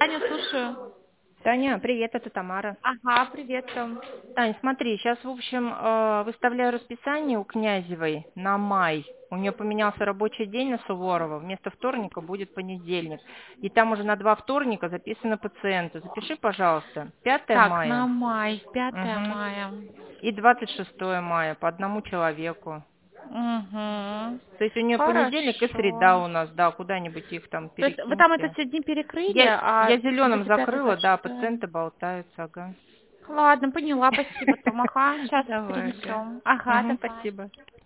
Таня, слушаю. Таня, привет, это Тамара. Ага, привет, Том. Тань, смотри, сейчас, в общем, выставляю расписание у Князевой на май. У нее поменялся рабочий день на Суворова. Вместо вторника будет понедельник. И там уже на 2 вторника записаны пациенты. Запиши, пожалуйста, 5 Так, на мая май, 5 мгм, мая. и 26 мая по одному человеку. Угу. То есть у нее понедельник и среда Хорошо. у нас, да, куда-нибудь их там То есть вы там это перекиньте. все дни перекрыли, Я а зеленым будете 5 закрыла, да, 26. пациенты болтаются, ага. Ладно, поняла, спасибо, Том. Ага, сейчас Давай, ага. перенесем. Ага, Мгм, давай. спасибо.